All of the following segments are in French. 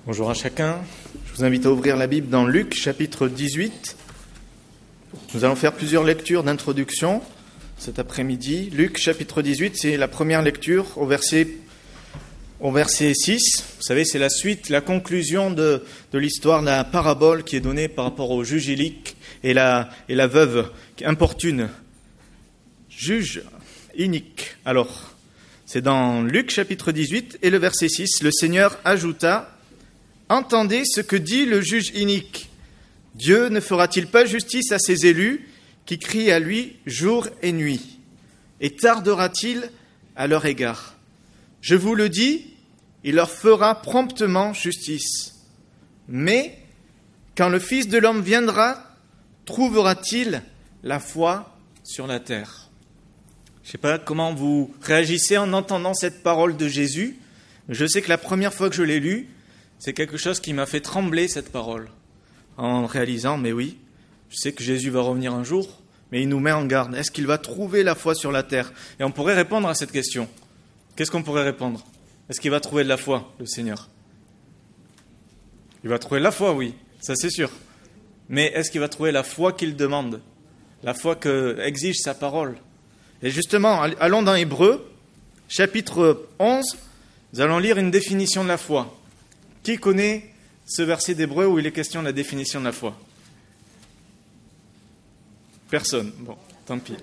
Bonjour à chacun. Je vous invite à ouvrir la Bible dans Luc, chapitre 18. Nous allons faire plusieurs lectures d'introduction cet après-midi. Luc, chapitre 18, c'est la première lecture au verset 6. Vous savez, c'est la suite, la conclusion de l'histoire de la parabole qui est donnée par rapport au juge inique et la veuve importune. Juge inique. Alors, c'est dans Luc, chapitre 18 et le verset 6. Le Seigneur ajouta: « Entendez ce que dit le juge inique. Dieu ne fera-t-il pas justice à ses élus qui crient à lui jour et nuit? Et tardera-t-il à leur égard? Je vous le dis, il leur fera promptement justice. Mais quand le Fils de l'homme viendra, trouvera-t-il la foi sur la terre ?» Je ne sais pas comment vous réagissez en entendant cette parole de Jésus. Je sais que la première fois que je l'ai lue, c'est quelque chose qui m'a fait trembler, cette parole, en réalisant, mais oui, je sais que Jésus va revenir un jour, mais il nous met en garde. Est-ce qu'il va trouver la foi sur la terre? Et on pourrait répondre à cette question. Qu'est-ce qu'on pourrait répondre? Est-ce qu'il va trouver de la foi, le Seigneur? Il va trouver de la foi, oui, ça c'est sûr. Mais est-ce qu'il va trouver la foi qu'il demande? La foi qu'exige sa parole? Et justement, allons dans Hébreux, chapitre 11, nous allons lire une définition de la foi. Qui connaît ce verset d'Hébreux où il est question de la définition de la foi? Personne. Bon, tant pis.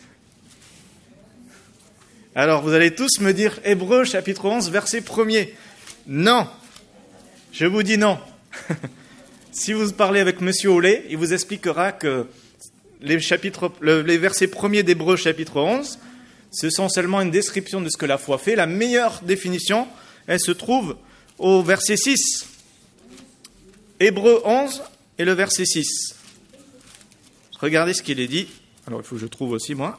Alors, vous allez tous me dire Hébreux, chapitre 11, verset 1er. Non. Je vous dis non. Si vous parlez avec Monsieur Ollet, il vous expliquera que les versets premiers d'Hébreux, chapitre 11, ce sont seulement une description de ce que la foi fait. La meilleure définition, elle se trouve au verset 6. Hébreux 11 et le verset 6. Regardez ce qu'il est dit. Alors, il faut que je trouve aussi, moi.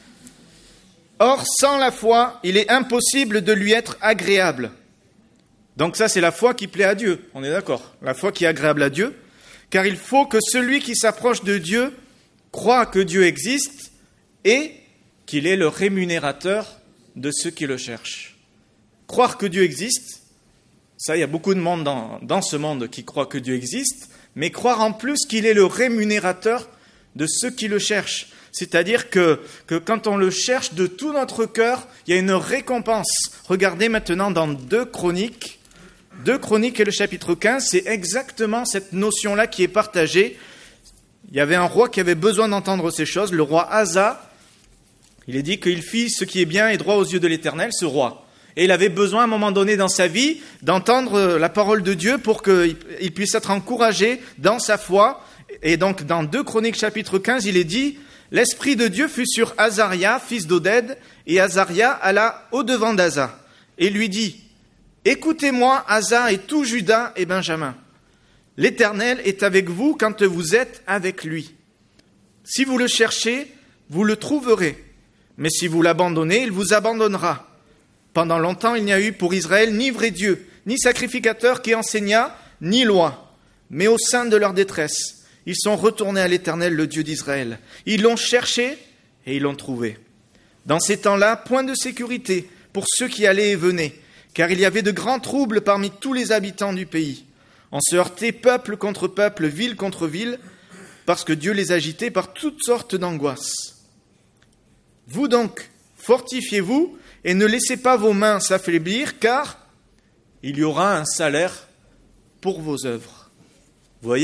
« Or, sans la foi, il est impossible de lui être agréable. » Donc ça, c'est la foi qui plaît à Dieu. On est d'accord. La foi qui est agréable à Dieu. « Car il faut que celui qui s'approche de Dieu croit que Dieu existe et qu'il est le rémunérateur de ceux qui le cherchent. » Croire que Dieu existe, ça, il y a beaucoup de monde dans ce monde qui croit que Dieu existe, mais croire en plus qu'il est le rémunérateur de ceux qui le cherchent. C'est-à-dire que quand on le cherche de tout notre cœur, il y a une récompense. Regardez maintenant dans 2 Chroniques et le chapitre 15, c'est exactement cette notion-là qui est partagée. Il y avait un roi qui avait besoin d'entendre ces choses, le roi Asa. Il est dit qu'il fit ce qui est bien et droit aux yeux de l'Éternel, ce roi. Et il avait besoin à un moment donné dans sa vie d'entendre la parole de Dieu pour qu'il puisse être encouragé dans sa foi. Et donc dans 2 Chroniques chapitre 15, il est dit: « L'Esprit de Dieu fut sur Azaria, fils d'Oded, et Azaria alla au-devant d'Asa, et lui dit: Écoutez-moi, Asa et tout Juda et Benjamin. L'Éternel est avec vous quand vous êtes avec lui. Si vous le cherchez, vous le trouverez. Mais si vous l'abandonnez, il vous abandonnera. Pendant longtemps, il n'y a eu pour Israël ni vrai Dieu, ni sacrificateur qui enseigna, ni loi. Mais au sein de leur détresse, ils sont retournés à l'Éternel, le Dieu d'Israël. Ils l'ont cherché et ils l'ont trouvé. Dans ces temps-là, point de sécurité pour ceux qui allaient et venaient, car il y avait de grands troubles parmi tous les habitants du pays. On se heurtait peuple contre peuple, ville contre ville, parce que Dieu les agitait par toutes sortes d'angoisses. Vous donc, fortifiez-vous et ne laissez pas vos mains s'affaiblir, car il y aura un salaire pour vos œuvres. » Vous voyez ?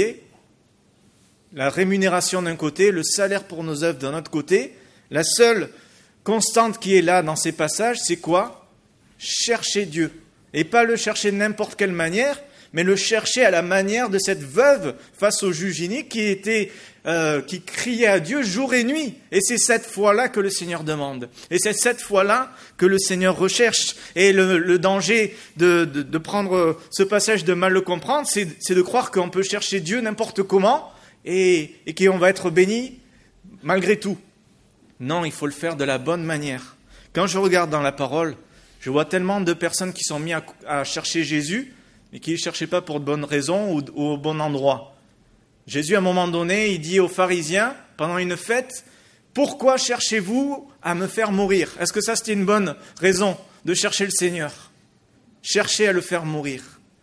La rémunération d'un côté, le salaire pour nos œuvres d'un autre côté. La seule constante qui est là dans ces passages, c'est quoi? Chercher Dieu. Et pas le chercher de n'importe quelle manière, mais le chercher à la manière de cette veuve face au juge inique qui criait à Dieu jour et nuit. Et c'est cette foi-là que le Seigneur demande. Et c'est cette foi-là que le Seigneur recherche. Et le danger de prendre ce passage, de mal le comprendre, c'est de croire qu'on peut chercher Dieu n'importe comment et qu'on va être béni malgré tout. Non, il faut le faire de la bonne manière. Quand je regarde dans la parole, je vois tellement de personnes qui sont mises à chercher Jésus, mais qui ne le cherchaient pas pour de bonnes raisons ou au bon endroit. Jésus, à un moment donné, il dit aux pharisiens, pendant une fête, « Pourquoi cherchez-vous à me faire mourir ?» Est-ce que ça, c'était une bonne raison de chercher le Seigneur? Chercher à le faire mourir.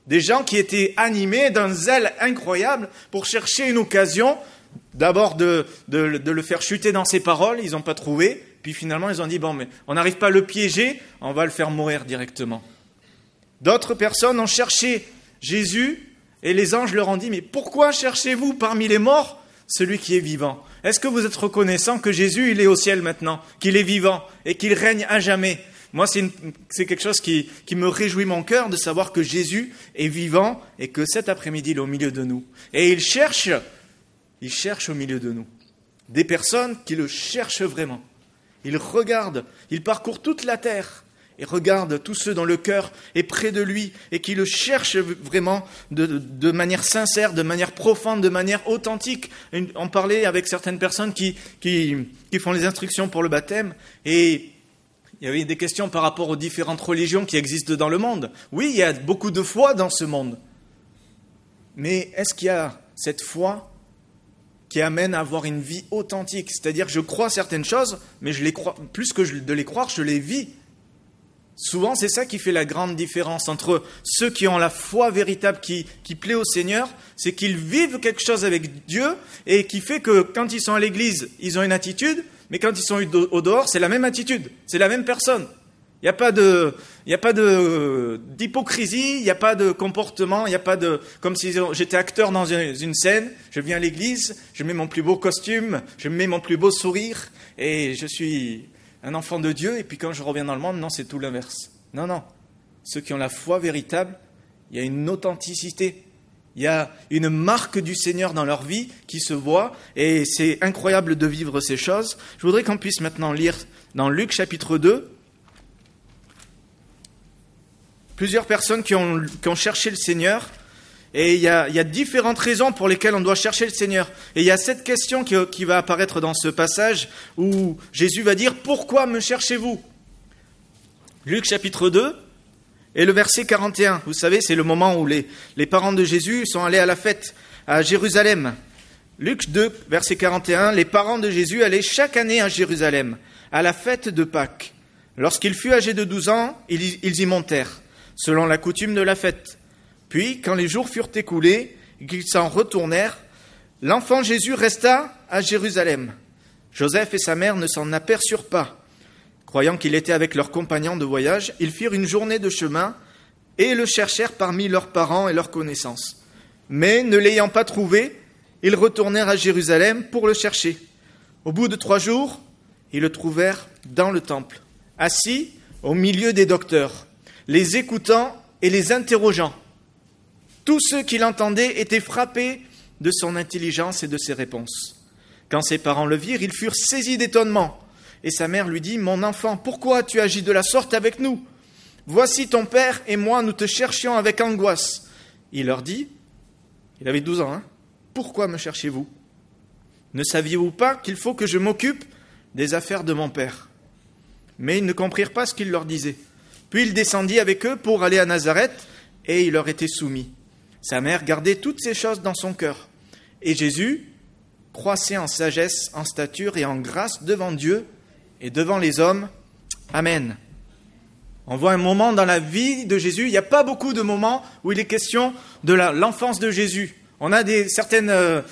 Des gens qui étaient animés d'un zèle incroyable pour chercher une occasion, d'abord de le faire chuter dans ses paroles, ils n'ont pas trouvé. Puis finalement, ils ont dit, bon, mais on n'arrive pas à le piéger, on va le faire mourir directement. D'autres personnes ont cherché Jésus et les anges leur ont dit, mais pourquoi cherchez-vous parmi les morts celui qui est vivant? Est-ce que vous êtes reconnaissant que Jésus, il est au ciel maintenant, qu'il est vivant et qu'il règne à jamais? Moi, c'est quelque chose qui me réjouit mon cœur de savoir que Jésus est vivant et que cet après-midi, il est au milieu de nous. Et il cherche au milieu de nous des personnes qui le cherchent vraiment. Il regarde, il parcourt toute la terre et regarde tous ceux dont le cœur est près de lui et qui le cherchent vraiment de manière sincère, de manière profonde, de manière authentique. On parlait avec certaines personnes qui font les instructions pour le baptême et il y avait des questions par rapport aux différentes religions qui existent dans le monde. Oui, il y a beaucoup de foi dans ce monde. Mais est-ce qu'il y a cette foi qui amène à avoir une vie authentique? C'est-à-dire, je crois certaines choses, mais je les crois, plus que de les croire, je les vis. Souvent, c'est ça qui fait la grande différence entre ceux qui ont la foi véritable qui plaît au Seigneur, c'est qu'ils vivent quelque chose avec Dieu et qui fait que quand ils sont à l'église, ils ont une attitude, mais quand ils sont au dehors, c'est la même attitude, c'est la même personne. Il n'y a pas d'hypocrisie, il n'y a pas de comportement, il n'y a pas de... Comme si j'étais acteur dans une scène, je viens à l'église, je mets mon plus beau costume, je mets mon plus beau sourire, et je suis un enfant de Dieu, et puis quand je reviens dans le monde, non, c'est tout l'inverse. Non. Ceux qui ont la foi véritable, il y a une authenticité, il y a une marque du Seigneur dans leur vie qui se voit, et c'est incroyable de vivre ces choses. Je voudrais qu'on puisse maintenant lire dans Luc chapitre 2, plusieurs personnes qui ont cherché le Seigneur, et il y a différentes raisons pour lesquelles on doit chercher le Seigneur. Et il y a cette question qui va apparaître dans ce passage où Jésus va dire « Pourquoi me cherchez-vous » Luc chapitre 2 et le verset 41. Vous savez, c'est le moment où les parents de Jésus sont allés à la fête à Jérusalem. Luc 2, verset 41, les parents de Jésus allaient chaque année à Jérusalem, à la fête de Pâques. Lorsqu'il fut âgé de 12 ans, ils y montèrent, selon la coutume de la fête. Puis, quand les jours furent écoulés et qu'ils s'en retournèrent, l'enfant Jésus resta à Jérusalem. Joseph et sa mère ne s'en aperçurent pas. Croyant qu'il était avec leurs compagnons de voyage, ils firent une journée de chemin et le cherchèrent parmi leurs parents et leurs connaissances. Mais, ne l'ayant pas trouvé, ils retournèrent à Jérusalem pour le chercher. Au bout de 3 jours, ils le trouvèrent dans le temple, assis au milieu des docteurs, les écoutant et les interrogeant. Tous ceux qui l'entendaient étaient frappés de son intelligence et de ses réponses. Quand ses parents le virent, ils furent saisis d'étonnement. Et sa mère lui dit « Mon enfant, pourquoi as-tu agi de la sorte avec nous ? Voici ton père et moi, nous te cherchions avec angoisse. » Il leur dit, il avait 12 ans, « Pourquoi me cherchez-vous ? Ne saviez-vous pas qu'il faut que je m'occupe des affaires de mon père ?» Mais ils ne comprirent pas ce qu'il leur disait. Puis il descendit avec eux pour aller à Nazareth, et il leur était soumis. Sa mère gardait toutes ces choses dans son cœur. Et Jésus croissait en sagesse, en stature et en grâce devant Dieu et devant les hommes. Amen. On voit un moment dans la vie de Jésus. Il n'y a pas beaucoup de moments où il est question de l'enfance de Jésus. On a certaines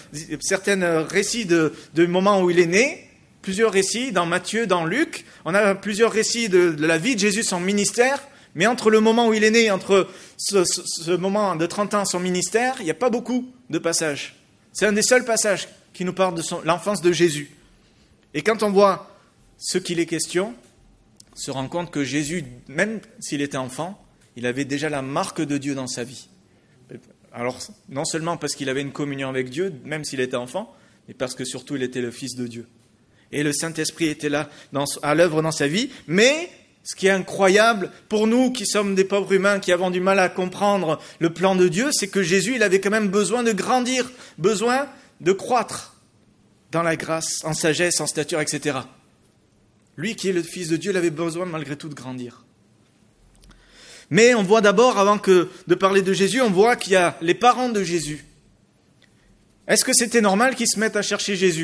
récits de moments où il est né, plusieurs récits dans Matthieu, dans Luc. On a plusieurs récits de la vie de Jésus, son ministère. Mais entre le moment où il est né et entre ce moment de 30 ans, son ministère, il n'y a pas beaucoup de passages. C'est un des seuls passages qui nous parle de l'enfance de Jésus. Et quand on voit ce qu'il est question, on se rend compte que Jésus, même s'il était enfant, il avait déjà la marque de Dieu dans sa vie. Alors, non seulement parce qu'il avait une communion avec Dieu, même s'il était enfant, mais parce que surtout il était le Fils de Dieu. Et le Saint-Esprit était là à l'œuvre dans sa vie, mais... Ce qui est incroyable pour nous qui sommes des pauvres humains, qui avons du mal à comprendre le plan de Dieu, c'est que Jésus, il avait quand même besoin de grandir, besoin de croître dans la grâce, en sagesse, en stature, etc. Lui qui est le Fils de Dieu, il avait besoin malgré tout de grandir. Mais on voit d'abord, avant de parler de Jésus, on voit qu'il y a les parents de Jésus. Est-ce que c'était normal qu'ils se mettent à chercher Jésus ?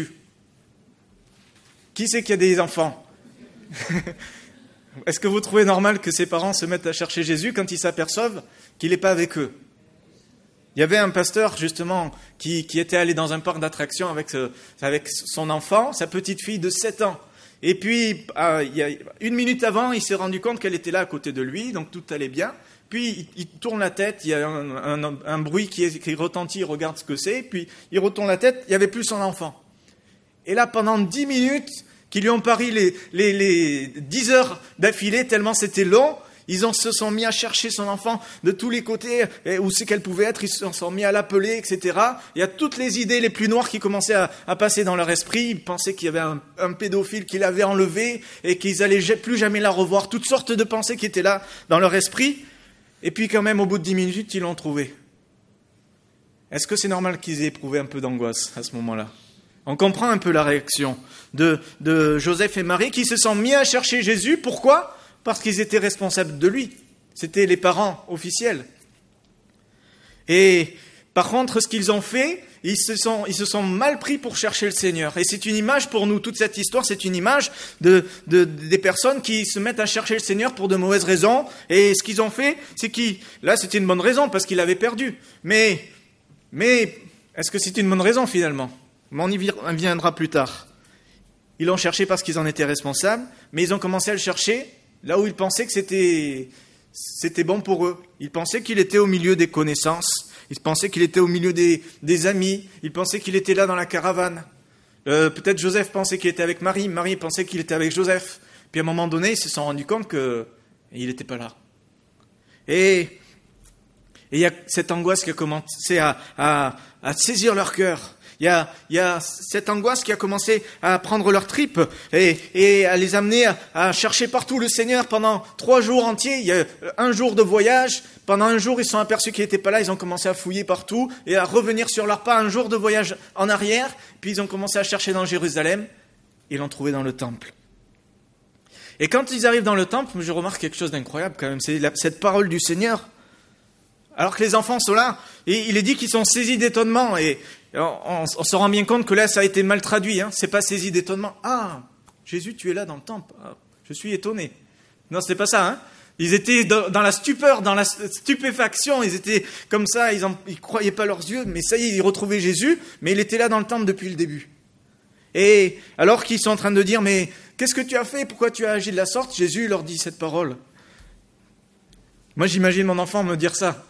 Qui c'est qui a des enfants ? Est-ce que vous trouvez normal que ses parents se mettent à chercher Jésus quand ils s'aperçoivent qu'il n'est pas avec eux ? Il y avait un pasteur, justement, qui était allé dans un parc d'attractions avec son enfant, sa petite fille de 7 ans. Et puis, il y a 1 minute avant, il s'est rendu compte qu'elle était là à côté de lui, donc tout allait bien. Puis, il tourne la tête, il y a un bruit qui retentit, il regarde ce que c'est. Puis, il retourne la tête, il n'y avait plus son enfant. Et là, pendant 10 minutes, qui lui ont pari les 10 heures d'affilée, tellement c'était long, se sont mis à chercher son enfant de tous les côtés, où c'est qu'elle pouvait être, ils se sont mis à l'appeler, etc. Il y a toutes les idées les plus noires qui commençaient à passer dans leur esprit. Ils pensaient qu'il y avait un pédophile qui l'avait enlevé et qu'ils allaient plus jamais la revoir. Toutes sortes de pensées qui étaient là dans leur esprit. Et puis quand même, au bout de 10 minutes, ils l'ont trouvé. Est-ce que c'est normal qu'ils aient éprouvé un peu d'angoisse à ce moment-là ? On comprend un peu la réaction de Joseph et Marie qui se sont mis à chercher Jésus. Pourquoi ? Parce qu'ils étaient responsables de lui. C'était les parents officiels. Et par contre, ce qu'ils ont fait, ils se sont mal pris pour chercher le Seigneur. Et c'est une image pour nous, toute cette histoire, c'est une image des personnes qui se mettent à chercher le Seigneur pour de mauvaises raisons. Et ce qu'ils ont fait, là c'était une bonne raison parce qu'ils l'avaient perdu. Mais est-ce que c'est une bonne raison finalement ? Mais on y viendra plus tard. Ils l'ont cherché parce qu'ils en étaient responsables, mais ils ont commencé à le chercher là où ils pensaient que c'était bon pour eux. Ils pensaient qu'il était au milieu des connaissances, ils pensaient qu'il était au milieu des amis, ils pensaient qu'il était là dans la caravane. Peut-être Joseph pensait qu'il était avec Marie, Marie pensait qu'il était avec Joseph. Puis à un moment donné, ils se sont rendus compte qu'il n'était pas là. Et il y a cette angoisse qui a commencé à saisir leur cœur. Il y a cette angoisse qui a commencé à prendre leurs tripes et à les amener à chercher partout le Seigneur pendant 3 jours entiers. Il y a 1 jour de voyage. Pendant 1 jour, ils se sont aperçus qu'il n'était pas là. Ils ont commencé à fouiller partout et à revenir sur leur pas 1 jour de voyage en arrière. Puis ils ont commencé à chercher dans Jérusalem. Ils l'ont trouvé dans le temple. Et quand ils arrivent dans le temple, je remarque quelque chose d'incroyable quand même. C'est cette parole du Seigneur. Alors que les enfants sont là, et il est dit qu'ils sont saisis d'étonnement. Et on se rend bien compte que là, ça a été mal traduit. C'est pas saisi d'étonnement. Ah, Jésus, tu es là dans le temple. Ah, je suis étonné. Non, c'était pas ça. Ils étaient dans la stupeur, dans la stupéfaction. Ils étaient comme ça. Ils croyaient pas leurs yeux. Mais ça y est, ils retrouvaient Jésus. Mais il était là dans le temple depuis le début. Et alors qu'ils sont en train de dire, mais qu'est-ce que tu as fait ? Pourquoi tu as agi de la sorte ? Jésus leur dit cette parole. Moi, j'imagine mon enfant me dire ça.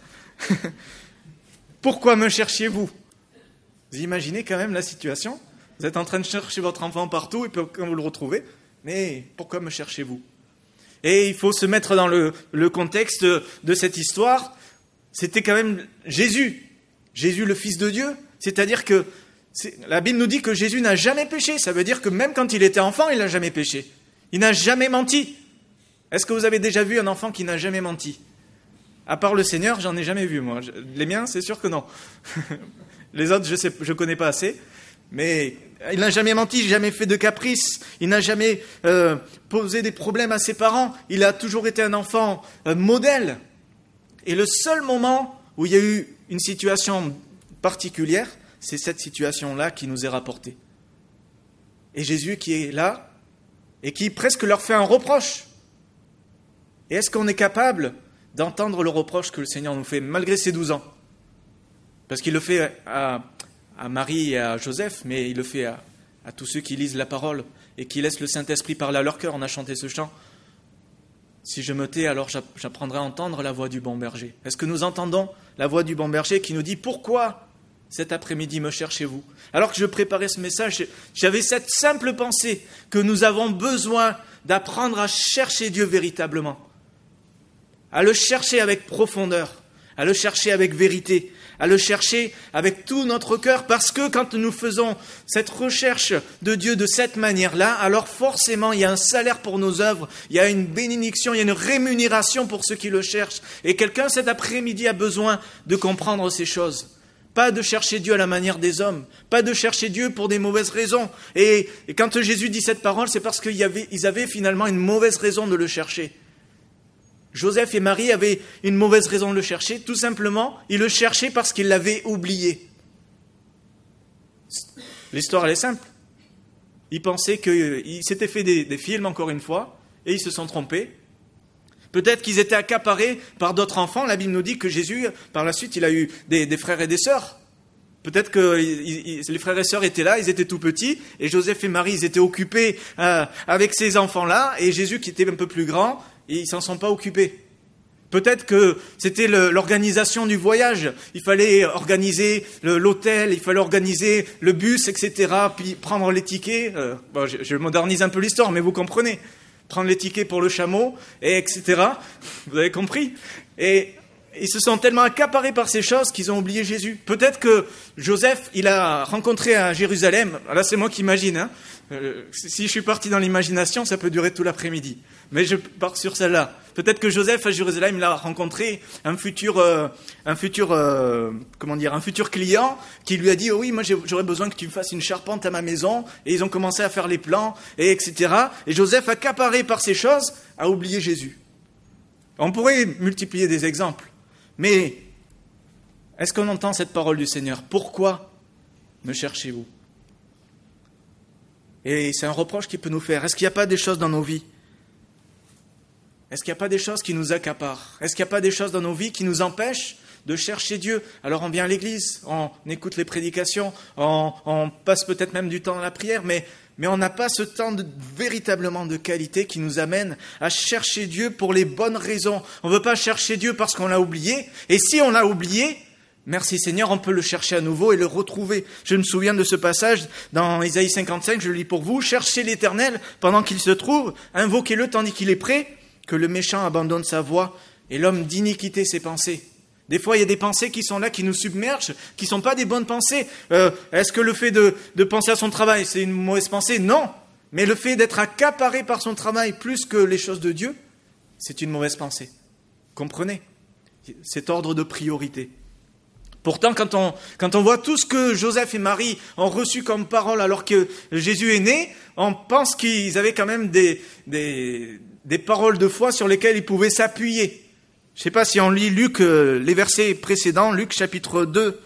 Pourquoi me cherchiez-vous ? Vous imaginez quand même la situation ? Vous êtes en train de chercher votre enfant partout et puis quand vous le retrouvez, mais pourquoi me cherchez-vous ? Et il faut se mettre dans le contexte de cette histoire. C'était quand même Jésus le Fils de Dieu. C'est-à-dire que la Bible nous dit que Jésus n'a jamais péché. Ça veut dire que même quand il était enfant, il n'a jamais péché. Il n'a jamais menti. Est-ce que vous avez déjà vu un enfant qui n'a jamais menti ? À part le Seigneur, j'en ai jamais vu, moi. Les miens, c'est sûr que non. Les autres, je connais pas assez. Mais il n'a jamais menti, jamais fait de caprice. Il n'a jamais posé des problèmes à ses parents. Il a toujours été un enfant modèle. Et le seul moment où il y a eu une situation particulière, c'est cette situation-là qui nous est rapportée. Et Jésus qui est là et qui presque leur fait un reproche. Et est-ce qu'on est capable d'entendre le reproche que le Seigneur nous fait, malgré ses 12 ans. Parce qu'il le fait à Marie et à Joseph, mais il le fait à tous ceux qui lisent la parole et qui laissent le Saint-Esprit parler à leur cœur. On a chanté ce chant. Si je me tais, alors j'apprendrai à entendre la voix du bon berger. Est-ce que nous entendons la voix du bon berger qui nous dit « Pourquoi cet après-midi me cherchez-vous » Alors que je préparais ce message, j'avais cette simple pensée que nous avons besoin d'apprendre à chercher Dieu véritablement. À le chercher avec profondeur, à le chercher avec vérité, à le chercher avec tout notre cœur, parce que quand nous faisons cette recherche de Dieu de cette manière-là, alors forcément il y a un salaire pour nos œuvres, il y a une bénédiction, il y a une rémunération pour ceux qui le cherchent. Et quelqu'un cet après-midi a besoin de comprendre ces choses. Pas de chercher Dieu à la manière des hommes, pas de chercher Dieu pour des mauvaises raisons. Et quand Jésus dit cette parole, c'est parce qu'ils avaient finalement une mauvaise raison de le chercher. Joseph et Marie avaient une mauvaise raison de le chercher. Tout simplement, ils le cherchaient parce qu'ils l'avaient oublié. L'histoire, elle est simple. Ils pensaient qu'ils s'étaient fait des films, encore une fois, et ils se sont trompés. Peut-être qu'ils étaient accaparés par d'autres enfants. La Bible nous dit que Jésus, par la suite, il a eu des frères et des sœurs. Peut-être que les frères et sœurs étaient là, ils étaient tout petits, et Joseph et Marie, ils étaient occupés avec ces enfants-là, et Jésus, qui était un peu plus grand, ils s'en sont pas occupés. Peut-être que c'était l'organisation du voyage. Il fallait organiser l'hôtel, il fallait organiser le bus, etc., puis prendre les tickets. Je modernise un peu l'histoire, mais vous comprenez. Prendre les tickets pour le chameau, et etc. Vous avez compris ? Et ils se sont tellement accaparés par ces choses qu'ils ont oublié Jésus. Peut-être que Joseph, il a rencontré à Jérusalem, là c'est moi qui imagine, hein. Si je suis parti dans l'imagination, ça peut durer tout l'après-midi. Mais je pars sur celle-là. Peut-être que Joseph à Jérusalem, il a rencontré un futur client qui lui a dit « Oh oui, moi j'aurais besoin que tu me fasses une charpente à ma maison. » Et ils ont commencé à faire les plans, et etc. Et Joseph, accaparé par ces choses, a oublié Jésus. On pourrait multiplier des exemples. Mais est-ce qu'on entend cette parole du Seigneur ? Pourquoi me cherchez-vous ? Et c'est un reproche qu'il peut nous faire. Est-ce qu'il n'y a pas des choses dans nos vies ? Est-ce qu'il n'y a pas des choses qui nous accaparent ? Est-ce qu'il n'y a pas des choses dans nos vies qui nous empêchent de chercher Dieu ? Alors on vient à l'église, on écoute les prédications, on passe peut-être même du temps dans la prière, mais on n'a pas ce temps véritablement de qualité qui nous amène à chercher Dieu pour les bonnes raisons. On ne veut pas chercher Dieu parce qu'on l'a oublié. Et si on l'a oublié, merci Seigneur, on peut le chercher à nouveau et le retrouver. Je me souviens de ce passage dans Ésaïe 55, je le lis pour vous. « Cherchez l'Éternel pendant qu'il se trouve, invoquez-le tandis qu'il est prêt, que le méchant abandonne sa voie et l'homme d'iniquité ses pensées. » Des fois, il y a des pensées qui sont là, qui nous submergent, qui ne sont pas des bonnes pensées. Est-ce que le fait de penser à son travail, c'est une mauvaise pensée ? Non. Mais le fait d'être accaparé par son travail plus que les choses de Dieu, c'est une mauvaise pensée. Comprenez ? Cet ordre de priorité. Pourtant, quand on voit tout ce que Joseph et Marie ont reçu comme parole alors que Jésus est né, on pense qu'ils avaient quand même des paroles de foi sur lesquelles ils pouvaient s'appuyer. Je ne sais pas si on lit Luc, les versets précédents, Luc chapitre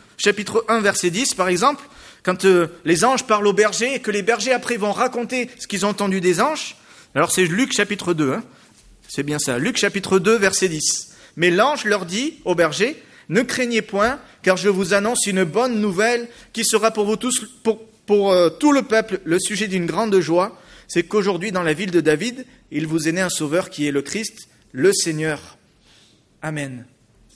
1, verset 10 par exemple, quand les anges parlent aux bergers et que les bergers après vont raconter ce qu'ils ont entendu des anges. Alors c'est Luc chapitre 2, c'est bien ça, Luc chapitre 2, verset 10. « Mais l'ange leur dit aux bergers, ne craignez point, car je vous annonce une bonne nouvelle qui sera pour vous tous, pour tout le peuple, le sujet d'une grande joie. C'est qu'aujourd'hui, dans la ville de David, il vous est né un sauveur qui est le Christ, le Seigneur. Amen. »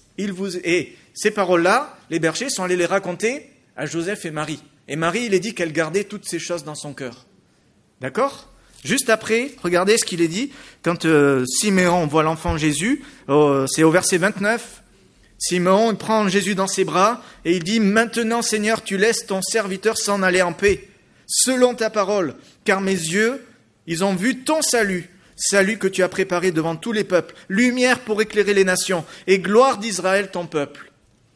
Et ces paroles-là, les bergers sont allés les raconter à Joseph et Marie. Et Marie, il est dit qu'elle gardait toutes ces choses dans son cœur. D'accord ? Juste après, regardez ce qu'il est dit, quand Siméon voit l'enfant Jésus, c'est au verset 29, Siméon prend Jésus dans ses bras et il dit « Maintenant, Seigneur, tu laisses ton serviteur s'en aller en paix, selon ta parole, car mes yeux, ils ont vu ton salut, salut que tu as préparé devant tous les peuples, lumière pour éclairer les nations et gloire d'Israël, ton peuple. »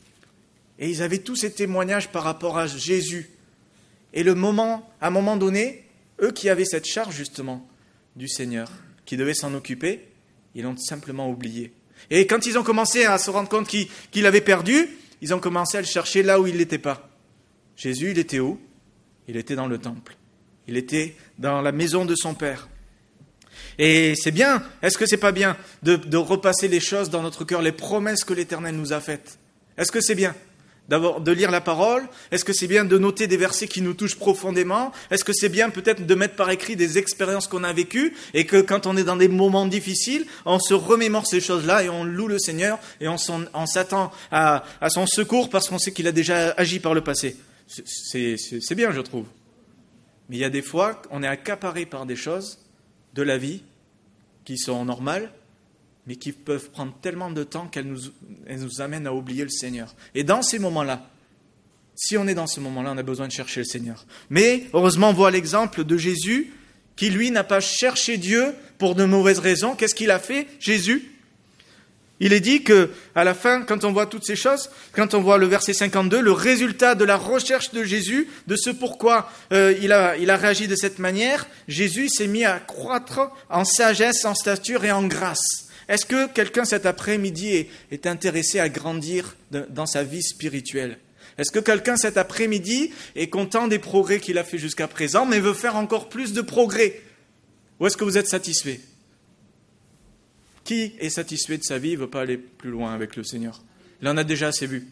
Et ils avaient tous ces témoignages par rapport à Jésus. Et à un moment donné, eux qui avaient cette charge justement du Seigneur, qui devaient s'en occuper, ils l'ont simplement oublié. Et quand ils ont commencé à se rendre compte qu'il avait perdu, ils ont commencé à le chercher là où il n'était pas. Jésus, il était où ? Il était dans le temple. Il était dans la maison de son Père. Et c'est bien, est-ce que c'est pas bien de repasser les choses dans notre cœur, les promesses que l'Éternel nous a faites ? Est-ce que c'est bien ? D'abord, de lire la parole? Est-ce que c'est bien de noter des versets qui nous touchent profondément? Est-ce que c'est bien peut-être de mettre par écrit des expériences qu'on a vécues et que quand on est dans des moments difficiles, on se remémore ces choses-là et on loue le Seigneur et on s'attend à son secours parce qu'on sait qu'il a déjà agi par le passé? C'est bien, je trouve. Mais il y a des fois, on est accaparé par des choses de la vie qui sont normales, mais qui peuvent prendre tellement de temps qu'elles nous amènent à oublier le Seigneur. Et dans ces moments-là, si on est dans ce moment-là, on a besoin de chercher le Seigneur. Mais heureusement, on voit l'exemple de Jésus, qui lui n'a pas cherché Dieu pour de mauvaises raisons. Qu'est-ce qu'il a fait, Jésus ? Il est dit qu'à la fin, quand on voit toutes ces choses, quand on voit le verset 52, le résultat de la recherche de Jésus, de ce pourquoi il a réagi de cette manière, Jésus s'est mis à croître en sagesse, en stature et en grâce. Est-ce que quelqu'un cet après-midi est intéressé à grandir dans sa vie spirituelle ? Est-ce que quelqu'un cet après-midi est content des progrès qu'il a fait jusqu'à présent, mais veut faire encore plus de progrès ? Ou est-ce que vous êtes satisfait ? Qui est satisfait de sa vie et ne veut pas aller plus loin avec le Seigneur? Il en a déjà assez vu.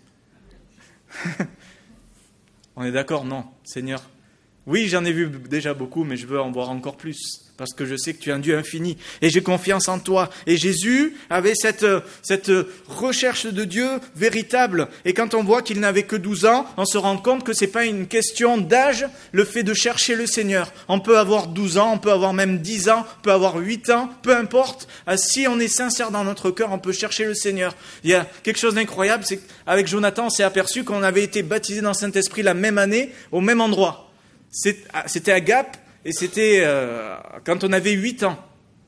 On est d'accord? Non, Seigneur. Oui, j'en ai vu déjà beaucoup, mais je veux en voir encore plus, parce que je sais que tu es un Dieu infini, et j'ai confiance en toi. Et Jésus avait cette recherche de Dieu véritable, et quand on voit qu'il n'avait que 12 ans, on se rend compte que ce n'est pas une question d'âge, le fait de chercher le Seigneur. On peut avoir 12 ans, on peut avoir même 10 ans, on peut avoir 8 ans, peu importe. Si on est sincère dans notre cœur, on peut chercher le Seigneur. Il y a quelque chose d'incroyable, c'est qu'avec Jonathan, on s'est aperçu qu'on avait été baptisés dans le Saint-Esprit la même année, au même endroit. C'était à Gap, et c'était quand on avait 8 ans.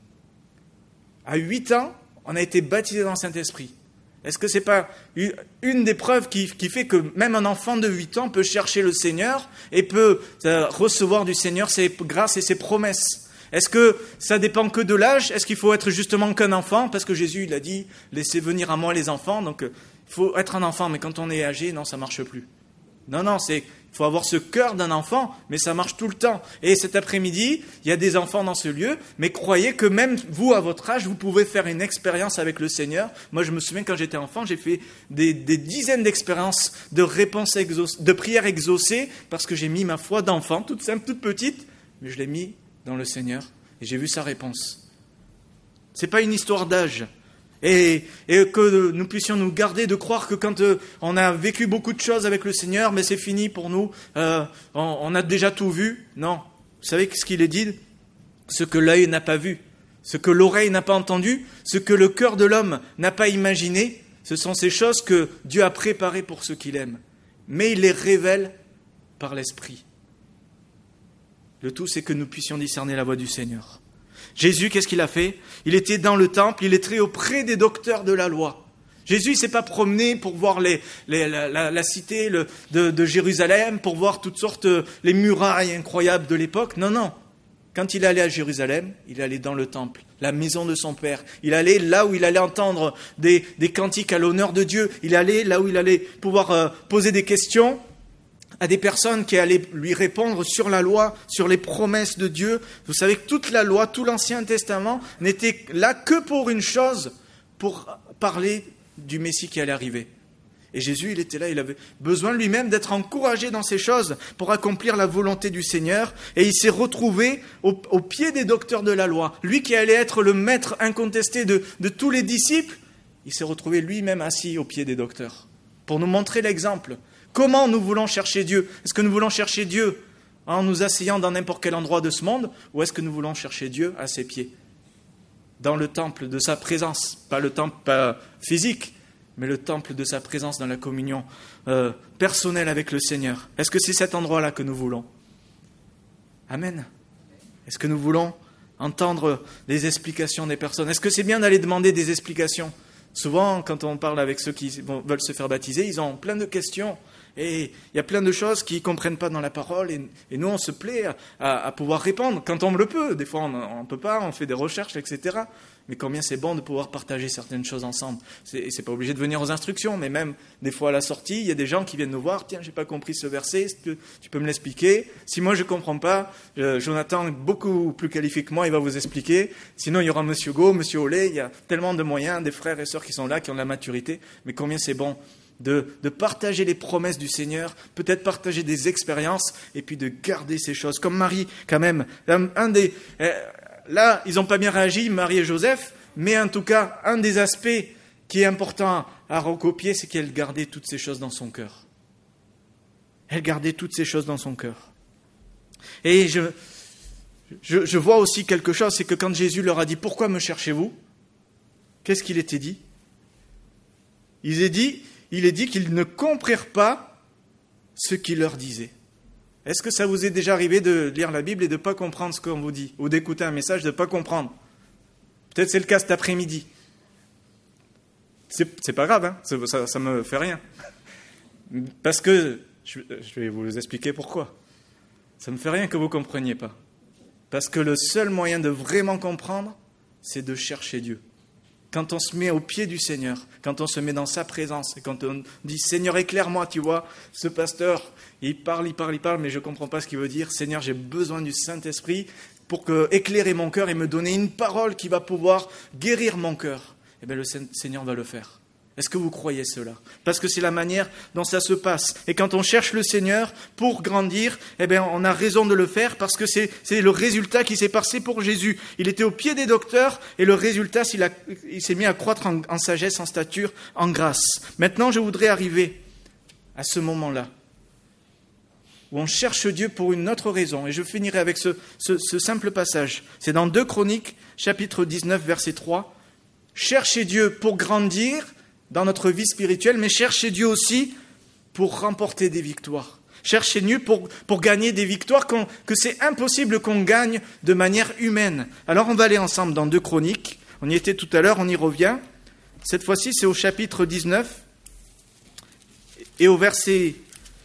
À 8 ans, on a été baptisé dans le Saint-Esprit. Est-ce que ce n'est pas une des preuves qui fait que même un enfant de 8 ans peut chercher le Seigneur et peut recevoir du Seigneur ses grâces et ses promesses? Est-ce que ça dépend que de l'âge? Est-ce qu'il faut être justement qu'un enfant? Parce que Jésus, il a dit, laissez venir à moi les enfants. Donc, il faut être un enfant, mais quand on est âgé, non, ça ne marche plus. Non, il faut avoir ce cœur d'un enfant, mais ça marche tout le temps. Et cet après-midi, il y a des enfants dans ce lieu, mais croyez que même vous, à votre âge, vous pouvez faire une expérience avec le Seigneur. Moi, je me souviens, quand j'étais enfant, j'ai fait des dizaines d'expériences de réponses de prières exaucées, parce que j'ai mis ma foi d'enfant, toute simple, toute petite, mais je l'ai mis dans le Seigneur, et j'ai vu sa réponse. Ce n'est pas une histoire d'âge. Et que nous puissions nous garder de croire que quand on a vécu beaucoup de choses avec le Seigneur, mais c'est fini pour nous, on a déjà tout vu. Non. Vous savez ce qu'il est dit? Ce que l'œil n'a pas vu, ce que l'oreille n'a pas entendu, ce que le cœur de l'homme n'a pas imaginé, ce sont ces choses que Dieu a préparées pour ceux qu'il aime. Mais il les révèle par l'Esprit. Le tout, c'est que nous puissions discerner la voix du Seigneur. Jésus, qu'est-ce qu'il a fait? Il était dans le temple, il était auprès des docteurs de la loi. Jésus ne s'est pas promené pour voir la cité de Jérusalem, pour voir toutes sortes les murailles incroyables de l'époque. Non. Quand il allait à Jérusalem, il allait dans le temple, la maison de son Père. Il allait là où il allait entendre des cantiques à l'honneur de Dieu. Il allait là où il allait pouvoir poser des questions à des personnes qui allaient lui répondre sur la loi, sur les promesses de Dieu. Vous savez que toute la loi, tout l'Ancien Testament n'était là que pour une chose, pour parler du Messie qui allait arriver. Et Jésus, il était là, il avait besoin lui-même d'être encouragé dans ces choses pour accomplir la volonté du Seigneur. Et il s'est retrouvé au pied des docteurs de la loi. Lui qui allait être le maître incontesté de tous les disciples, il s'est retrouvé lui-même assis au pied des docteurs pour nous montrer l'exemple. Comment nous voulons chercher Dieu? Est-ce que nous voulons chercher Dieu en nous asseyant dans n'importe quel endroit de ce monde? Ou est-ce que nous voulons chercher Dieu à ses pieds? Dans le temple de sa présence. Pas le temple physique, mais le temple de sa présence dans la communion personnelle avec le Seigneur. Est-ce que c'est cet endroit-là que nous voulons? Amen. Est-ce que nous voulons entendre les explications des personnes? Est-ce que c'est bien d'aller demander des explications? Souvent, quand on parle avec ceux qui veulent se faire baptiser, ils ont plein de questions. Et il y a plein de choses qu'ils ne comprennent pas dans la parole. Et nous, on se plaît à pouvoir répondre quand on le peut. Des fois, on ne peut pas, on fait des recherches, etc. Mais combien c'est bon de pouvoir partager certaines choses ensemble. C'est pas obligé de venir aux instructions, mais même des fois à la sortie, il y a des gens qui viennent nous voir. Tiens, j'ai pas compris ce verset, est-ce que tu peux me l'expliquer? Si moi je comprends pas, Jonathan est beaucoup plus qualifié que moi, il va vous expliquer. Sinon, il y aura Monsieur Go, Monsieur Olé, il y a tellement de moyens, des frères et sœurs qui sont là, qui ont de la maturité. Mais combien c'est bon de partager les promesses du Seigneur, peut-être partager des expériences, et puis de garder ces choses. Comme Marie, quand même, là, ils n'ont pas bien réagi, Marie et Joseph, mais en tout cas, un des aspects qui est important à recopier, c'est qu'elle gardait toutes ces choses dans son cœur. Elle gardait toutes ces choses dans son cœur. Et je vois aussi quelque chose, c'est que quand Jésus leur a dit « Pourquoi me cherchez-vous » qu'est-ce qu'il était dit? Il est dit qu'ils ne comprirent pas ce qu'il leur disait. Est-ce que ça vous est déjà arrivé de lire la Bible et de ne pas comprendre ce qu'on vous dit? Ou d'écouter un message et de ne pas comprendre? Peut-être c'est le cas cet après-midi. C'est pas grave, hein, ça me fait rien. Parce que, je vais vous expliquer pourquoi. Ça me fait rien que vous ne compreniez pas. Parce que le seul moyen de vraiment comprendre, c'est de chercher Dieu. Quand on se met au pied du Seigneur, quand on se met dans sa présence, et quand on dit « Seigneur, éclaire-moi », tu vois, ce pasteur, il parle, mais je ne comprends pas ce qu'il veut dire. « Seigneur, j'ai besoin du Saint-Esprit pour éclairer mon cœur et me donner une parole qui va pouvoir guérir mon cœur, eh bien le Seigneur va le faire. Est-ce que vous croyez cela? Parce que c'est la manière dont ça se passe. Et quand on cherche le Seigneur pour grandir, eh bien, on a raison de le faire parce que c'est le résultat qui s'est passé pour Jésus. Il était au pied des docteurs et le résultat, il s'est mis à croître en sagesse, en stature, en grâce. Maintenant, je voudrais arriver à ce moment-là où on cherche Dieu pour une autre raison. Et je finirai avec ce simple passage. C'est dans 2 Chroniques, chapitre 19, verset 3. Cherchez Dieu pour grandir dans notre vie spirituelle, mais cherchez Dieu aussi pour remporter des victoires. Cherchez Dieu pour gagner des victoires que c'est impossible qu'on gagne de manière humaine. Alors on va aller ensemble dans 2 Chroniques. On y était tout à l'heure, on y revient. Cette fois-ci, c'est au chapitre 19 et au verset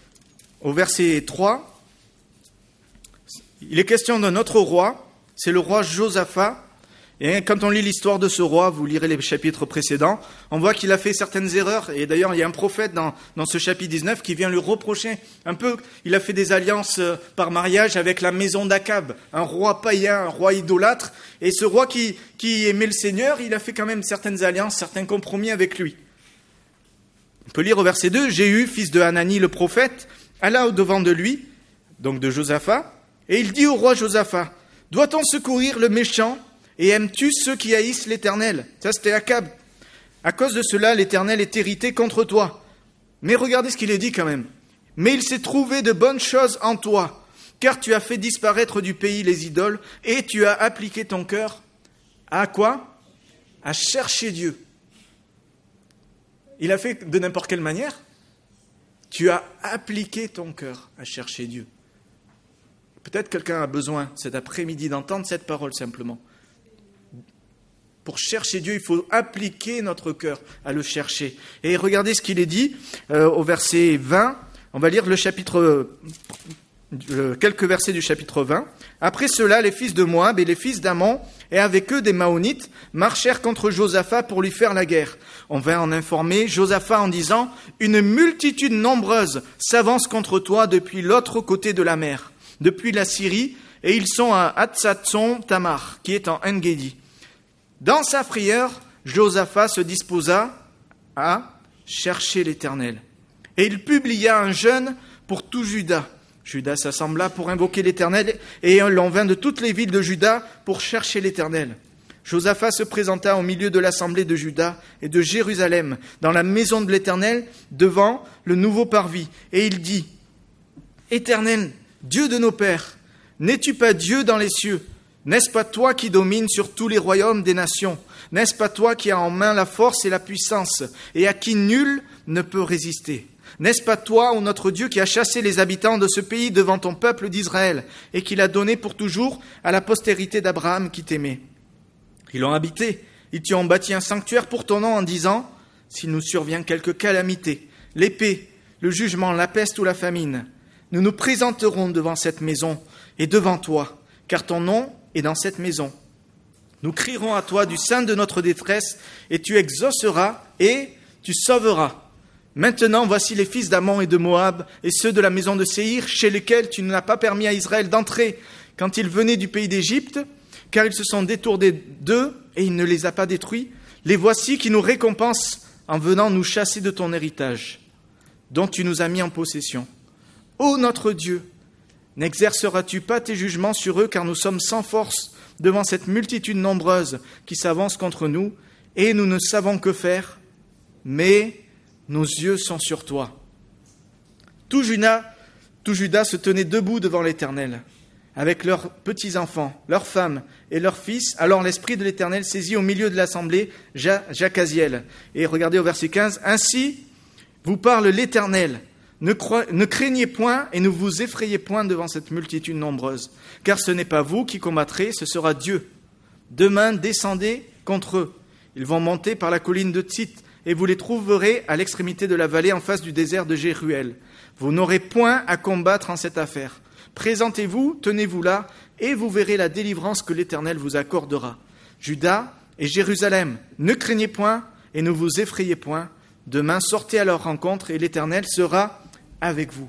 3. Il est question d'un autre roi, c'est le roi Josaphat. Et quand on lit l'histoire de ce roi, vous lirez les chapitres précédents, on voit qu'il a fait certaines erreurs. Et d'ailleurs, il y a un prophète dans ce chapitre 19 qui vient lui reprocher un peu. Il a fait des alliances par mariage avec la maison d'Akab, un roi païen, un roi idolâtre. Et ce roi qui aimait le Seigneur, il a fait quand même certaines alliances, certains compromis avec lui. On peut lire au verset 2, Jéhu, fils de Hanani le prophète, alla au-devant de lui, donc de Josaphat, et il dit au roi Josaphat, « Doit-on secourir le méchant ? Et aimes-tu ceux qui haïssent l'Éternel » Ça, c'était Akab. « À cause de cela, l'Éternel est irrité contre toi. » Mais regardez ce qu'il est dit quand même. « Mais il s'est trouvé de bonnes choses en toi, car tu as fait disparaître du pays les idoles, et tu as appliqué ton cœur à quoi ? À chercher Dieu. » Il a fait de n'importe quelle manière. Tu as appliqué ton cœur à chercher Dieu. Peut-être quelqu'un a besoin cet après-midi d'entendre cette parole simplement. Pour chercher Dieu, il faut appliquer notre cœur à le chercher. Et regardez ce qu'il est dit au verset 20. On va lire quelques versets du chapitre 20. « Après cela, les fils de Moab et les fils d'Ammon, et avec eux des Maonites, marchèrent contre Josaphat pour lui faire la guerre. On vint en informer Josaphat en disant « Une multitude nombreuse s'avance contre toi depuis l'autre côté de la mer, depuis la Syrie, et ils sont à Hatzatson Tamar, qui est en En-Gedi. » Dans sa frayeur, Josaphat se disposa à chercher l'Éternel. Et il publia un jeûne pour tout Juda. Juda s'assembla pour invoquer l'Éternel, et l'on vint de toutes les villes de Juda pour chercher l'Éternel. Josaphat se présenta au milieu de l'assemblée de Juda et de Jérusalem, dans la maison de l'Éternel, devant le nouveau parvis. Et il dit, « Éternel, Dieu de nos pères, n'es-tu pas Dieu dans les cieux ? N'est-ce pas toi qui domines sur tous les royaumes des nations ? N'est-ce pas toi qui as en main la force et la puissance, et à qui nul ne peut résister ? N'est-ce pas toi, ô notre Dieu, qui as chassé les habitants de ce pays devant ton peuple d'Israël, et qui l'as donné pour toujours à la postérité d'Abraham qui t'aimait ? Ils l'ont habité, ils t'y ont bâti un sanctuaire pour ton nom en disant, s'il nous survient quelque calamité, l'épée, le jugement, la peste ou la famine, nous nous présenterons devant cette maison et devant toi, car ton nom est dans cette maison. Nous crierons à toi du sein de notre détresse, et tu exauceras et tu sauveras. Maintenant, voici les fils d'Ammon et de Moab, et ceux de la maison de Séhir, chez lesquels tu n'as pas permis à Israël d'entrer quand ils venaient du pays d'Égypte, car ils se sont détournés d'eux, et il ne les a pas détruits. Les voici qui nous récompensent en venant nous chasser de ton héritage, dont tu nous as mis en possession. Ô notre Dieu, n'exerceras-tu pas tes jugements sur eux, car nous sommes sans force devant cette multitude nombreuse qui s'avance contre nous, et nous ne savons que faire, mais nos yeux sont sur toi. » Tout Juda se tenait debout devant l'Éternel, avec leurs petits-enfants, leurs femmes et leurs fils. Alors l'Esprit de l'Éternel saisit au milieu de l'assemblée Jacaziel. Et regardez au verset 15, « Ainsi vous parle l'Éternel. Ne craignez point et ne vous effrayez point devant cette multitude nombreuse, car ce n'est pas vous qui combattrez, ce sera Dieu. Demain, descendez contre eux. Ils vont monter par la colline de Tsit, et vous les trouverez à l'extrémité de la vallée en face du désert de Jéruel. Vous n'aurez point à combattre en cette affaire. Présentez-vous, tenez-vous là, et vous verrez la délivrance que l'Éternel vous accordera. Juda et Jérusalem, ne craignez point et ne vous effrayez point. Demain, sortez à leur rencontre, et l'Éternel sera avec vous. »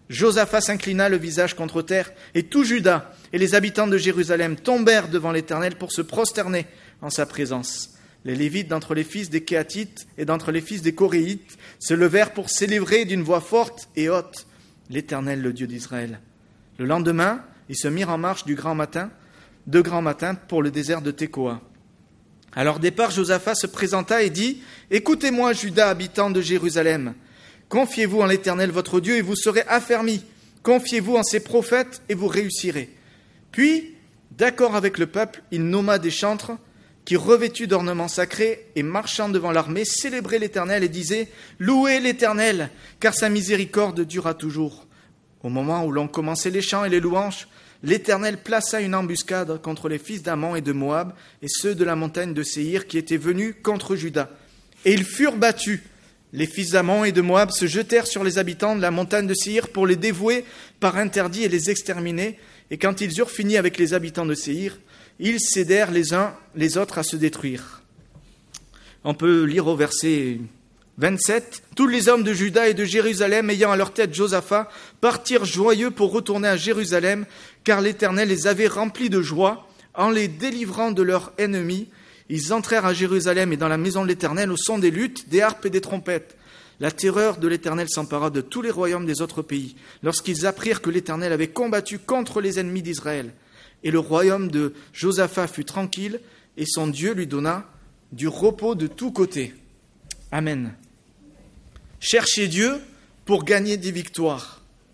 Josaphat s'inclina le visage contre terre, et tout Juda et les habitants de Jérusalem tombèrent devant l'Éternel pour se prosterner en sa présence. Les Lévites d'entre les fils des Kéatites et d'entre les fils des Coréites se levèrent pour célébrer d'une voix forte et haute l'Éternel, le Dieu d'Israël. Le lendemain, ils se mirent en marche de grand matin pour le désert de Tékoa. À leur départ, Josaphat se présenta et dit : « Écoutez-moi, Juda, habitants de Jérusalem. Confiez-vous en l'Éternel votre Dieu et vous serez affermis. Confiez-vous en ses prophètes et vous réussirez. » Puis, d'accord avec le peuple, il nomma des chantres qui, revêtus d'ornements sacrés et marchant devant l'armée, célébraient l'Éternel et disaient : « Louez l'Éternel, car sa miséricorde durera toujours. » Au moment où l'on commençait les chants et les louanges, l'Éternel plaça une embuscade contre les fils d'Ammon et de Moab et ceux de la montagne de Séhir qui étaient venus contre Juda. Et ils furent battus. Les fils d'Ammon et de Moab se jetèrent sur les habitants de la montagne de Séhir pour les dévouer par interdit et les exterminer. Et quand ils eurent fini avec les habitants de Séhir, ils cédèrent les uns les autres à se détruire. On peut lire au verset 27. Tous les hommes de Juda et de Jérusalem, ayant à leur tête Josaphat, partirent joyeux pour retourner à Jérusalem, car l'Éternel les avait remplis de joie en les délivrant de leurs ennemis. Ils entrèrent à Jérusalem et dans la maison de l'Éternel au son des luttes, des harpes et des trompettes. La terreur de l'Éternel s'empara de tous les royaumes des autres pays, lorsqu'ils apprirent que l'Éternel avait combattu contre les ennemis d'Israël. Et le royaume de Josaphat fut tranquille, et son Dieu lui donna du repos de tous côtés. Amen. Cherchez Dieu pour gagner des victoires.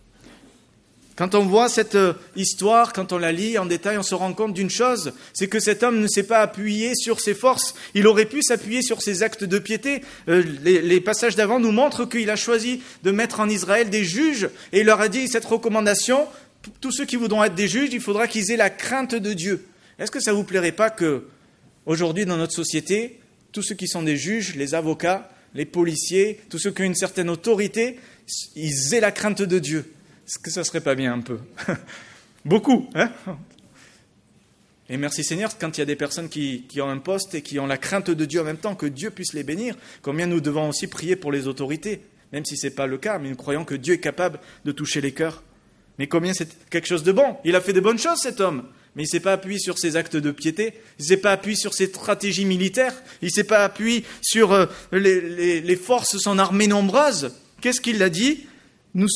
Quand on voit cette histoire, quand on la lit en détail, on se rend compte d'une chose, c'est que cet homme ne s'est pas appuyé sur ses forces. Il aurait pu s'appuyer sur ses actes de piété. Les passages d'avant nous montrent qu'il a choisi de mettre en Israël des juges et il leur a dit cette recommandation, tous ceux qui voudront être des juges, il faudra qu'ils aient la crainte de Dieu. Est-ce que ça ne vous plairait pas que, aujourd'hui dans notre société, tous ceux qui sont des juges, les avocats, les policiers, tous ceux qui ont une certaine autorité, ils aient la crainte de Dieu? Est-ce que ça ne serait pas bien un peu? Beaucoup, hein? Et merci Seigneur, quand il y a des personnes qui ont un poste et qui ont la crainte de Dieu en même temps, que Dieu puisse les bénir, combien nous devons aussi prier pour les autorités, même si ce n'est pas le cas, mais nous croyons que Dieu est capable de toucher les cœurs. Mais combien c'est quelque chose de bon? Il a fait de bonnes choses cet homme, mais il ne s'est pas appuyé sur ses actes de piété, il ne s'est pas appuyé sur ses stratégies militaires, il ne s'est pas appuyé sur les forces, son armée nombreuse. Qu'est-ce qu'il a dit? Nous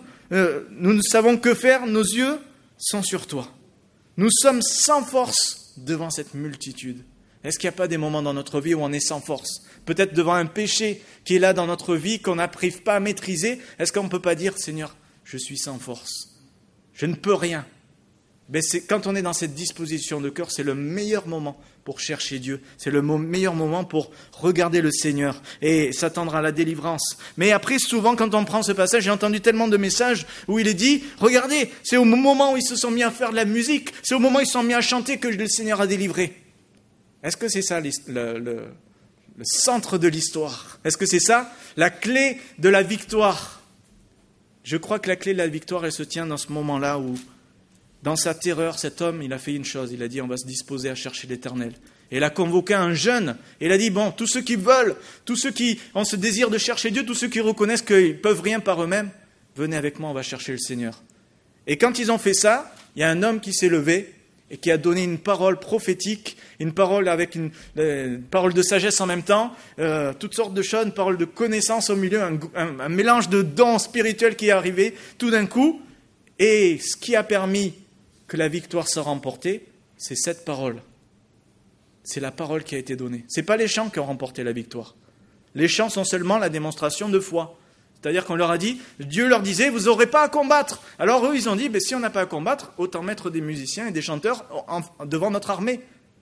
ne savons que faire, nos yeux sont sur toi. Nous sommes sans force devant cette multitude. Est-ce qu'il n'y a pas des moments dans notre vie où on est sans force? Peut-être devant un péché qui est là dans notre vie, qu'on n'arrive pas à maîtriser. Est-ce qu'on ne peut pas dire, Seigneur, je suis sans force, je ne peux rien? Quand on est dans cette disposition de cœur, c'est le meilleur moment pour chercher Dieu. C'est le meilleur moment pour regarder le Seigneur et s'attendre à la délivrance. Mais après, souvent, quand on prend ce passage, j'ai entendu tellement de messages où il est dit, regardez, c'est au moment où ils se sont mis à faire de la musique, c'est au moment où ils se sont mis à chanter que le Seigneur a délivré. Est-ce que c'est ça le centre de l'histoire? Est-ce que c'est ça la clé de la victoire? Je crois que la clé de la victoire, elle se tient dans ce moment-là où, dans sa terreur, cet homme, il a fait une chose. Il a dit, on va se disposer à chercher l'Éternel. Et il a convoqué un jeune. Et il a dit, bon, tous ceux qui veulent, tous ceux qui ont ce désir de chercher Dieu, tous ceux qui reconnaissent qu'ils ne peuvent rien par eux-mêmes, venez avec moi, on va chercher le Seigneur. Et quand ils ont fait ça, il y a un homme qui s'est levé et qui a donné une parole prophétique, une parole avec une parole de sagesse en même temps, toutes sortes de choses, une parole de connaissance au milieu, un mélange de dons spirituels qui est arrivé tout d'un coup. Et ce qui a permis que la victoire soit remportée, c'est cette parole. C'est la parole qui a été donnée. Ce n'est pas les chants qui ont remporté la victoire. Les chants sont seulement la démonstration de foi. C'est-à-dire qu'on leur a dit, Dieu leur disait, vous n'aurez pas à combattre. Alors eux, ils ont dit, si on n'a pas à combattre, autant mettre des musiciens et des chanteurs devant notre armée.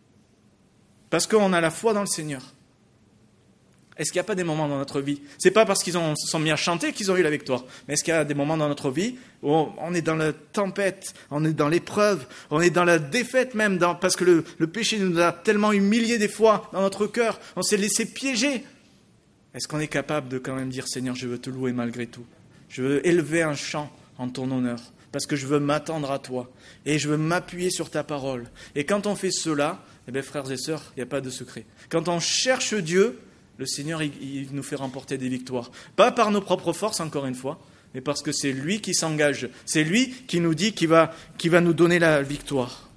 Parce qu'on a la foi dans le Seigneur. Est-ce qu'il n'y a pas des moments dans notre vie? Ce n'est pas parce qu'ils se sont mis à chanter qu'ils ont eu la victoire. Mais est-ce qu'il y a des moments dans notre vie où on est dans la tempête, on est dans l'épreuve, on est dans la défaite même, parce que le péché nous a tellement humiliés des fois dans notre cœur, on s'est laissé piéger. Est-ce qu'on est capable de quand même dire, Seigneur, je veux te louer malgré tout. Je veux élever un chant en ton honneur, parce que je veux m'attendre à toi, et je veux m'appuyer sur ta parole. Et quand on fait cela, frères et sœurs, il n'y a pas de secret. Quand on cherche Dieu, le Seigneur, il nous fait remporter des victoires. Pas par nos propres forces, encore une fois, mais parce que c'est lui qui s'engage. C'est lui qui nous dit qu'il va nous donner la victoire.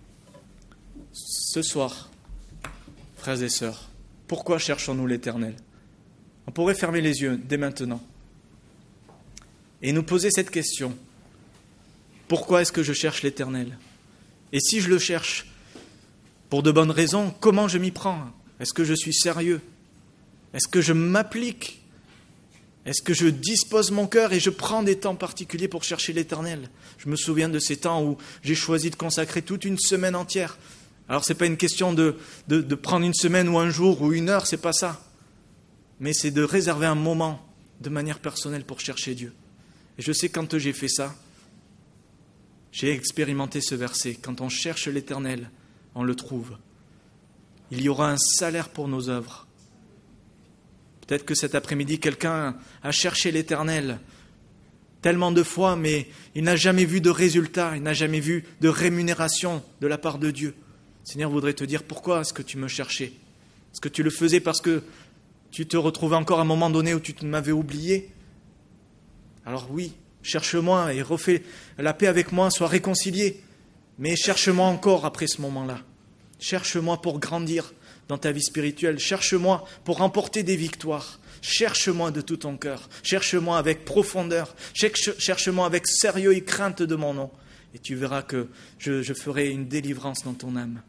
Ce soir, frères et sœurs, pourquoi cherchons-nous l'Éternel ? On pourrait fermer les yeux dès maintenant et nous poser cette question. Pourquoi est-ce que je cherche l'Éternel ? Et si je le cherche pour de bonnes raisons, comment je m'y prends ? Est-ce que je suis sérieux ? Est-ce que je m'applique ? Est-ce que je dispose mon cœur et je prends des temps particuliers pour chercher l'Éternel ? Je me souviens de ces temps où j'ai choisi de consacrer toute une semaine entière. Alors ce n'est pas une question de prendre une semaine ou un jour ou une heure, ce n'est pas ça. Mais c'est de réserver un moment de manière personnelle pour chercher Dieu. Et je sais quand j'ai fait ça, j'ai expérimenté ce verset. Quand on cherche l'Éternel, on le trouve. Il y aura un salaire pour nos œuvres. Peut-être que cet après-midi, quelqu'un a cherché l'Éternel tellement de fois, mais il n'a jamais vu de résultat, il n'a jamais vu de rémunération de la part de Dieu. Le Seigneur voudrait te dire, pourquoi est-ce que tu me cherchais ? Est-ce que tu le faisais parce que tu te retrouvais encore à un moment donné où tu m'avais oublié ? Alors oui, cherche-moi et refais la paix avec moi, sois réconcilié. Mais cherche-moi encore après ce moment-là. Cherche-moi pour grandir dans ta vie spirituelle. Cherche-moi pour remporter des victoires. Cherche-moi de tout ton cœur. Cherche-moi avec profondeur. Cherche-moi avec sérieux et crainte de mon nom. Et tu verras que je ferai une délivrance dans ton âme.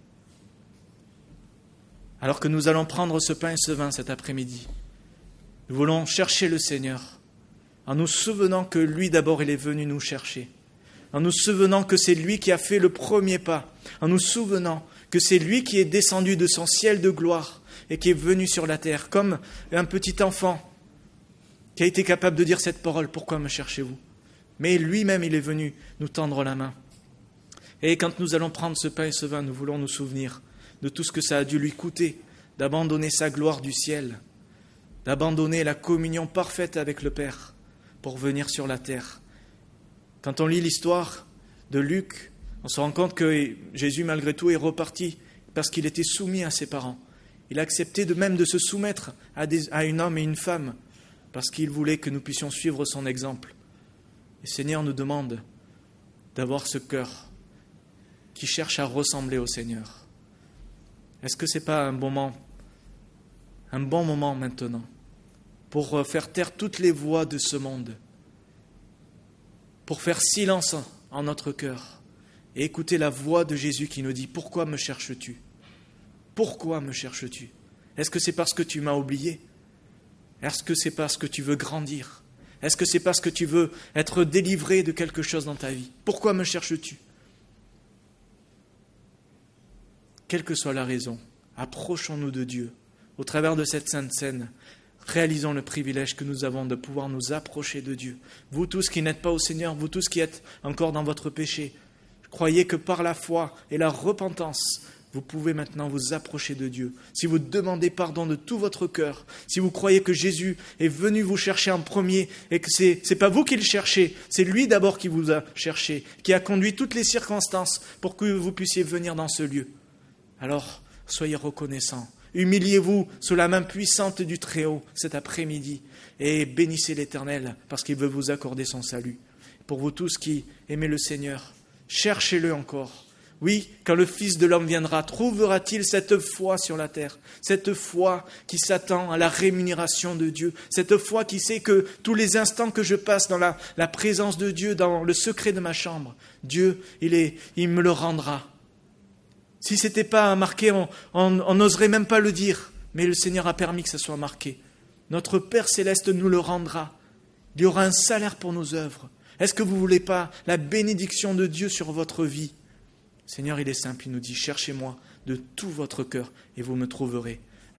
Alors que nous allons prendre ce pain et ce vin cet après-midi, nous voulons chercher le Seigneur en nous souvenant que lui d'abord il est venu nous chercher, en nous souvenant que c'est lui qui a fait le premier pas, en nous souvenant que c'est lui qui est descendu de son ciel de gloire et qui est venu sur la terre comme un petit enfant qui a été capable de dire cette parole, pourquoi me cherchez-vous ? Mais lui-même il est venu nous tendre la main. Et quand nous allons prendre ce pain et ce vin, nous voulons nous souvenir de tout ce que ça a dû lui coûter, d'abandonner sa gloire du ciel, d'abandonner la communion parfaite avec le Père pour venir sur la terre. Quand on lit l'histoire de Luc, on se rend compte que Jésus, malgré tout, est reparti parce qu'il était soumis à ses parents. Il a accepté de même de se soumettre à un homme et une femme parce qu'il voulait que nous puissions suivre son exemple. Et le Seigneur nous demande d'avoir ce cœur qui cherche à ressembler au Seigneur. Est-ce que ce n'est pas un bon moment maintenant pour faire taire toutes les voix de ce monde, pour faire silence en notre cœur et écouter la voix de Jésus qui nous dit « Pourquoi me cherches-tu ? Pourquoi me cherches-tu ? Est-ce que c'est parce que tu m'as oublié ? Est-ce que c'est parce que tu veux grandir ? Est-ce que c'est parce que tu veux être délivré de quelque chose dans ta vie ? Pourquoi me cherches-tu ? » Quelle que soit la raison, approchons-nous de Dieu. Au travers de cette sainte scène, réalisons le privilège que nous avons de pouvoir nous approcher de Dieu. Vous tous qui n'êtes pas au Seigneur, vous tous qui êtes encore dans votre péché, croyez que par la foi et la repentance, vous pouvez maintenant vous approcher de Dieu. Si vous demandez pardon de tout votre cœur, si vous croyez que Jésus est venu vous chercher en premier et que c'est pas vous qui le cherchez, c'est lui d'abord qui vous a cherché, qui a conduit toutes les circonstances pour que vous puissiez venir dans ce lieu. Alors, soyez reconnaissants. Humiliez-vous sous la main puissante du Très-Haut cet après-midi et bénissez l'Éternel parce qu'il veut vous accorder son salut. Pour vous tous qui aimez le Seigneur, cherchez-le encore. Oui, quand le Fils de l'homme viendra, trouvera-t-il cette foi sur la terre, cette foi qui s'attend à la rémunération de Dieu, cette foi qui sait que tous les instants que je passe dans la présence de Dieu, dans le secret de ma chambre, Dieu, il me le rendra. Si ce n'était pas marqué, on n'oserait même pas le dire, mais le Seigneur a permis que ça soit marqué. Notre Père Céleste nous le rendra. Il y aura un salaire pour nos œuvres. Est-ce que vous ne voulez pas la bénédiction de Dieu sur votre vie ? Le Seigneur, il est simple, il nous dit « Cherchez-moi de tout votre cœur et vous me trouverez.